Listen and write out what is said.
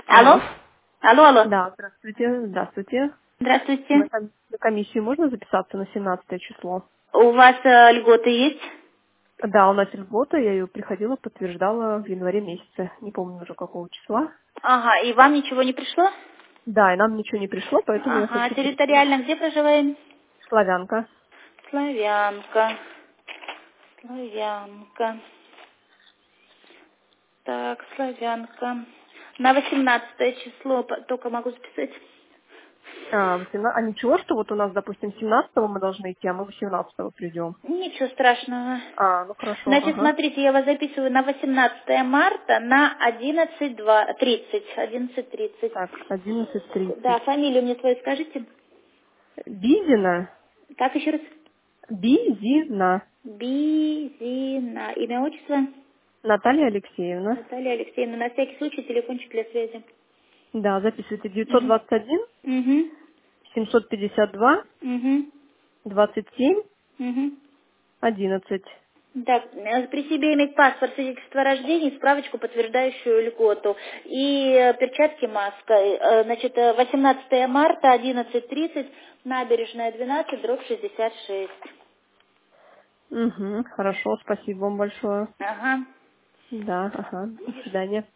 Алло? Алло. Алло, алло. Да, здравствуйте. Здравствуйте. Здравствуйте. На комиссию можно записаться на 17 число? У вас льготы есть? Да, у нас льгота, я ее приходила, подтверждала в январе месяце. Не помню уже какого числа. Ага, и вам ничего не пришло? Да, и нам ничего не пришло, поэтому я Ага, хочу прийти. территориально где проживаем? Славянка. Славянка. Славянка. Так, Славянка. На 18 число только могу записать. 18. А ничего, что вот у нас, допустим, 17 мы должны идти, а мы 18 придем. Ничего страшного. А, ну хорошо, Значит, ага. смотрите, я вас записываю на 18 марта на 11:30. 11:30. Так, 11:30. Да, фамилию мне свою скажите. Бизина. Как еще раз? Бизина. Бизина. Имя, отчество? Наталья Алексеевна. Наталья Алексеевна. На всякий случай телефончик для связи. Да, записывайте. Угу. 921 Угу. 752 Угу. 27 Угу. 11. Так, при себе иметь паспорт, свидетельство о рождении, справочку, подтверждающую льготу. И перчатки маска. Значит, 18 марта, 11:30, набережная 12, дробь 66. Угу, хорошо, спасибо вам большое. Ага. Да, ага, до свидания.